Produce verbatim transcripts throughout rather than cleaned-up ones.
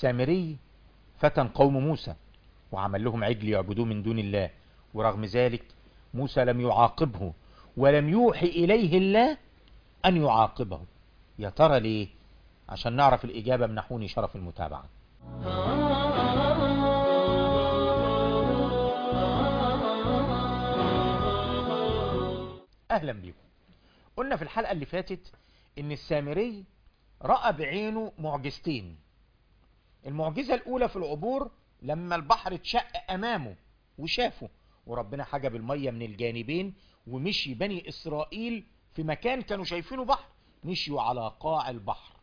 السامري فتن قوم موسى وعمل لهم عجل يعبدوه من دون الله، ورغم ذلك موسى لم يعاقبه ولم يوحي إليه الله أن يعاقبه. يا ترى ليه؟ عشان نعرف الإجابة منحوني شرف المتابعة. أهلا بكم. قلنا في الحلقة اللي فاتت إن السامري رأى بعينه معجزتين. المعجزة الأولى في العبور لما البحر اتشق أمامه وشافه، وربنا حجب المية من الجانبين، ومشي بني إسرائيل في مكان كانوا شايفينه بحر، مشيوا على قاع البحر.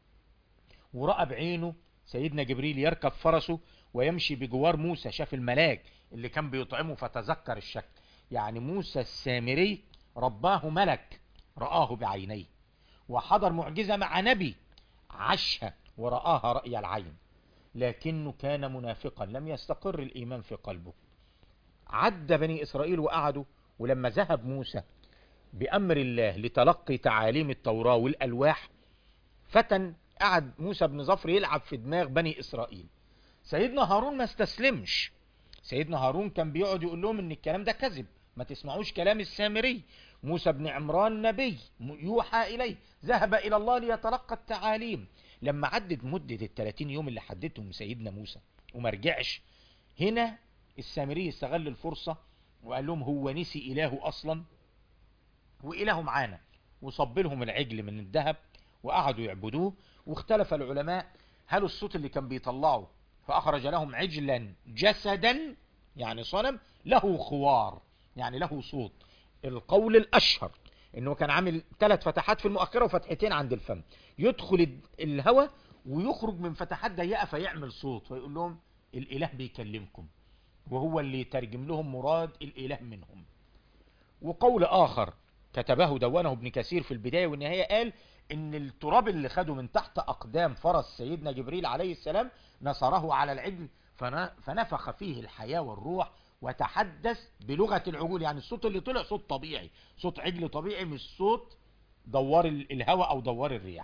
ورأى بعينه سيدنا جبريل يركب فرسه ويمشي بجوار موسى، شاف الملاك اللي كان بيطعمه فتذكر الشكل. يعني موسى السامري رباه ملك رآه بعينيه، وحضر معجزة مع نبي عاشها ورآها رأي العين، لكنه كان منافقا، لم يستقر الإيمان في قلبه. عد بني إسرائيل وقعدوا، ولما ذهب موسى بأمر الله لتلقي تعاليم التوراة والألواح، فتن قعد موسى بن ظفر يلعب في دماغ بني إسرائيل. سيدنا هارون ما استسلمش. سيدنا هارون كان بيقعد يقول لهم ان الكلام ده كذب، ما تسمعوش كلام السامري. موسى بن عمران نبي يوحى إليه، ذهب إلى الله ليتلقى التعاليم. لما عدت مدة الثلاثين يوم اللي حددتهم سيدنا موسى وما رجعش، هنا السامري استغل الفرصة وقال لهم هو نسي إلهه أصلا وإله معانا، وصب لهم العجل من الذهب وقعدوا يعبدوه. واختلف العلماء هل الصوت اللي كان بيطلعه فأخرج لهم عجلا جسدا يعني صنم له خوار يعني له صوت. القول الأشهر انه كان عامل ثلاث فتحات في المؤخرة وفتحتين عند الفم، يدخل الهواء ويخرج من فتحات ضيقة فيعمل صوت، فيقول لهم الإله بيكلمكم، وهو اللي يترجم لهم مراد الإله منهم. وقول آخر كتبه دونه ابن كثير في البداية والنهاية، قال ان التراب اللي خده من تحت أقدام فرس سيدنا جبريل عليه السلام نصره على العجل فنفخ فيه الحياة والروح وتحدث بلغة العجول. يعني الصوت اللي طلع صوت طبيعي، صوت عجل طبيعي، مش صوت دوار الهواء أو دوار الرياح.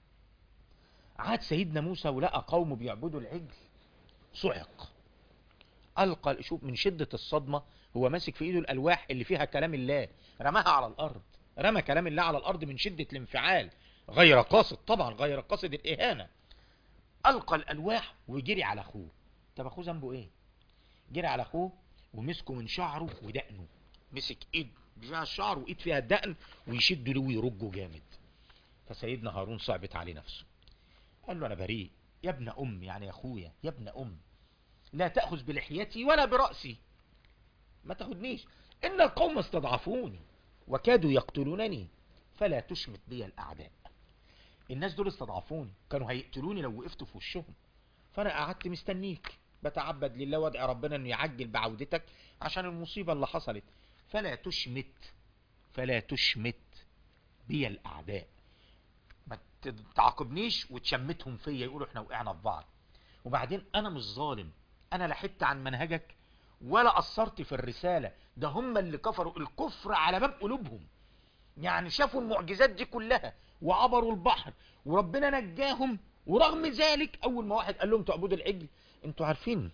عاد سيدنا موسى ولقى قومه بيعبدوا العجل، صعق، ألقى، شوف من شدة الصدمة هو ماسك في ايده الألواح اللي فيها كلام الله، رماها على الأرض، رمى كلام الله على الأرض من شدة الانفعال، غير قاصد طبعا، غير قاصد الإهانة. ألقى الألواح وجري على أخوه. طب أخوه ذنبه إيه؟ جري على أخوه ومسكه من شعره ودقنه، مسك إيد فيها الشعر وإيد فيها الدقن ويشده له ويرجه جامد. فسيدنا هارون صعبت عليه نفسه، قال له أنا بريء يا ابن أم، يعني يا أخويا يا ابن أم، لا تأخذ بلحيتي ولا برأسي، ما تاخدنيش، إن القوم استضعفوني وكادوا يقتلونني فلا تشمت بي الأعداء. الناس دول استضعفوني، كانوا هيقتلوني لو وقفت في وشهم، فأنا قعدت مستنيك بتعبد لله وادعي ربنا انه يعجل بعودتك عشان المصيبة اللي حصلت. فلا تشمت فلا تشمت بي الأعداء، ما تعاقبنيش وتشمتهم فيا يقولوا احنا وقعنا في بعض. وبعدين أنا مش ظالم، أنا لا حدت عن منهجك ولا قصرت في الرسالة، ده هم اللي كفروا، الكفر على باب قلوبهم. يعني شافوا المعجزات دي كلها وعبروا البحر وربنا نجاهم، ورغم ذلك أول ما واحد قال لهم تعبدوا العجل. انتوا عارفين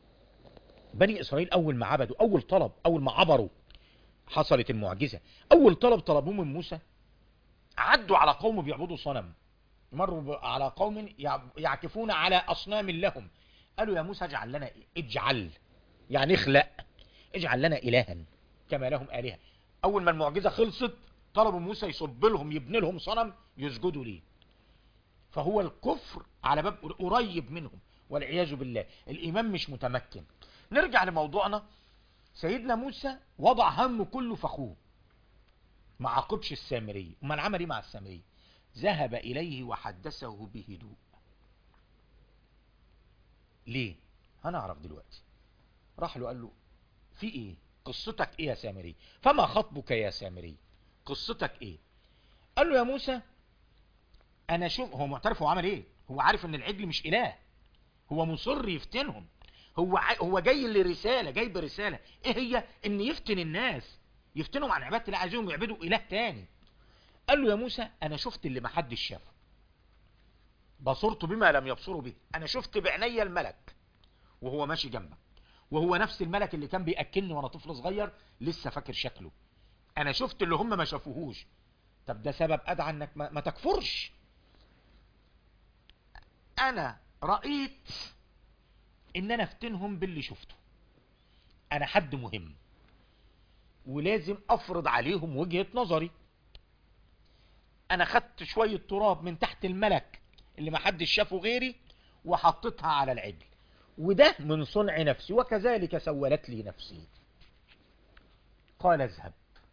بني إسرائيل أول ما عبدوا، أول طلب أول ما عبروا حصلت المعجزة، أول طلب طلبوه من موسى، عدوا على قوم بيعبدوا صنم، مروا على قوم يعكفون على أصنام لهم، قالوا يا موسى اجعل لنا، اجعل يعني اخلق، اجعل لنا إلها كما لهم آلهة. أول ما المعجزة خلصت طلبوا موسى يصب لهم، يبني لهم صنم يسجدوا ليه. فهو الكفر على باب قريب منهم والعياذ بالله، الإيمان مش متمكن. نرجع لموضوعنا. سيدنا موسى وضع همه كله في أخوه، ما عاقبش السامري. امال عمل ايه مع السامري؟ ذهب إليه وحدثه بهدوء. ليه؟ هنعرف دلوقتي. راح له قال له في ايه؟ قصتك ايه يا سامري؟ فما خطبك يا سامري؟ قصتك ايه؟ قال له يا موسى انا شوف، هو معترف هو عمل ايه، هو عارف ان العجل مش اله، هو مصر يفتنهم، هو ع... هو جاي لرسالة، جاي برسالة ايه هي؟ ان يفتن الناس، يفتنهم عن عبادة الله، عايزينهم يعبدوا اله تاني. قال له يا موسى انا شفت اللي محدش شافه، بصرت بما لم يبصروا به. انا شفت بعيني الملك وهو ماشي جنبك، وهو نفس الملك اللي كان بيأكلني وانا طفل صغير، لسه فاكر شكله. انا شفت اللي هم ما شافوهوش. طب ده سبب ادعى انك ما, ما تكفرش. انا رأيت ان انا افتنهم باللي شفته. انا حد مهم ولازم افرض عليهم وجهة نظري. انا خدت شوية تراب من تحت الملك اللي ما حدش شافه غيري وحطيتها على العجل، وده من صنع نفسي، وكذلك سولت لي نفسي. قال اذهب.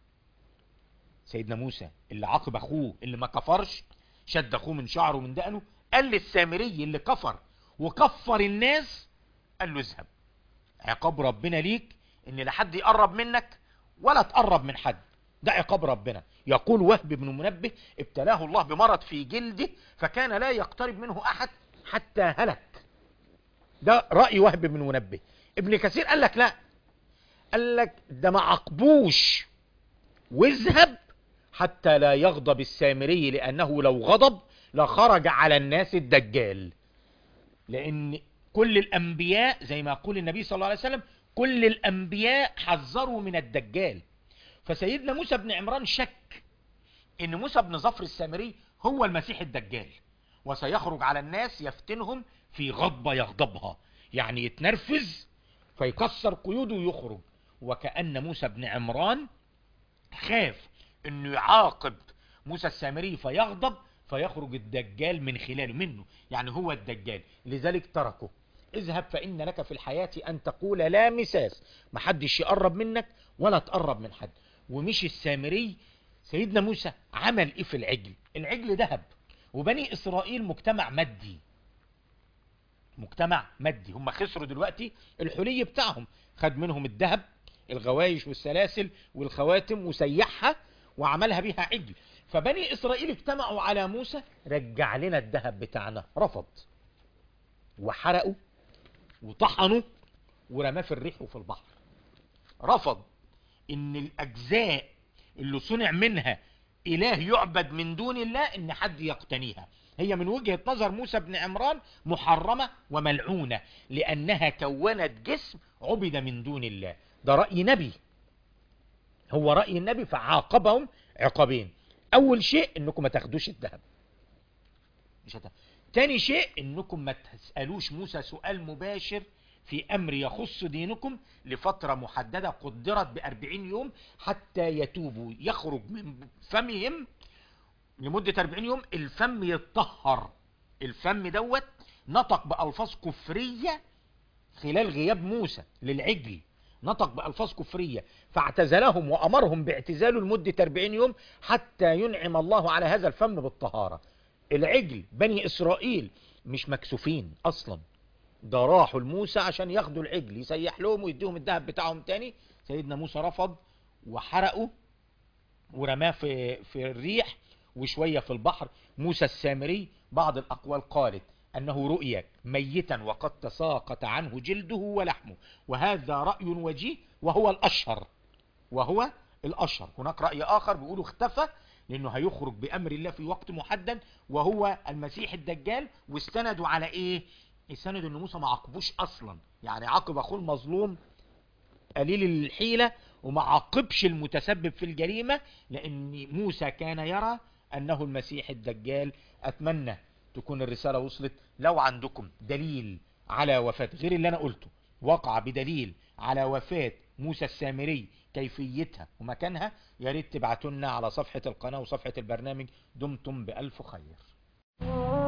سيدنا موسى اللي عاقب اخوه اللي ما كفرش، شد اخوه من شعره ومن دقنه، قال للسامري اللي كفر وكفر الناس، قال له اذهب. عقاب ربنا ليك ان لا حد يقرب منك ولا تقرب من حد. ده عقاب ربنا. يقول وهب بن منبه: ابتلاه الله بمرض في جلده فكان لا يقترب منه احد حتى هلك. ده رأي وهب بن منبه. ابن كثير قال لك لا، قال لك ده ما عقبوش واذهب حتى لا يغضب السامري، لأنه لو غضب لخرج على الناس الدجال. لأن كل الأنبياء زي ما يقول النبي صلى الله عليه وسلم، كل الأنبياء حذروا من الدجال. فسيدنا موسى بن عمران شك ان موسى بن ظفر السامري هو المسيح الدجال، وسيخرج على الناس يفتنهم في غضبة يغضبها، يعني يتنرفز فيكسر قيوده ويخرج. وكأن موسى بن عمران خاف انه يعاقب موسى السامري فيغضب فيخرج الدجال من خلاله منه، يعني هو الدجال، لذلك تركه. اذهب فإن لك في الحياة أن تقول لا مساس، محدش يقرب منك ولا تقرب من حد. ومشي السامري. سيدنا موسى عمل ايه في العجل؟ العجل ذهب. وبني إسرائيل مجتمع مادي، مجتمع مادي. هم خسروا دلوقتي الحلي بتاعهم، خد منهم الذهب، الغوايش والسلاسل والخواتم وسيحها وعملها بيها عجل. فبني إسرائيل اجتمعوا على موسى: رجع لنا الذهب بتاعنا. رفض وحرقوا وطحنوا ورماه في الريح وفي البحر. رفض ان الاجزاء اللي صنع منها اله يعبد من دون الله ان حد يقتنيها. هي من وجهة نظر موسى بن عمران محرمة وملعونة، لانها كونت جسم عبد من دون الله. ده رأي نبي، هو رأي النبي، فعاقبهم عقابين. اول شيء انكم ما تاخدوش الذهب، مش هتاخد. تاني شيء انكم ما تسألوش موسى سؤال مباشر في امر يخص دينكم لفترة محددة قدرت باربعين يوم حتى يتوبوا. يخرج من فمهم لمدة اربعين يوم الفم يتطهر. الفم دوت نطق بألفاظ كفرية خلال غياب موسى للعجل، نطق بألفاظ كفرية، فاعتزلهم وأمرهم باعتزاله لمدة اربعين يوم حتى ينعم الله على هذا الفم بالطهارة. العجل بني إسرائيل مش مكسوفين أصلا، ده راحوا لموسى عشان ياخدوا العجل يسيح لهم ويديهم الذهب بتاعهم تاني. سيدنا موسى رفض وحرقوا ورماه في في الريح وشوية في البحر. موسى السامري بعض الأقوال قالت أنه رؤيا ميتا وقد تساقط عنه جلده ولحمه، وهذا رأي وجيه وهو الأشهر، وهو الأشهر. هناك رأي آخر بيقولوا اختفى لأنه هيخرج بأمر الله في وقت محدد وهو المسيح الدجال. واستندوا على إيه؟ استندوا أن موسى ما عاقبوش أصلا، يعني عاقب أخوه المظلوم قليل الحيلة وما عاقبش المتسبب في الجريمة، لأن موسى كان يرى أنه المسيح الدجال. أتمنى تكون الرسالة وصلت. لو عندكم دليل على وفاة غير اللي أنا قلته، وقع بدليل على وفاة موسى السامري كيفيتها ومكانها، يا ريت تبعتوا لنا على صفحة القناة وصفحة البرنامج. دمتم بألف خير.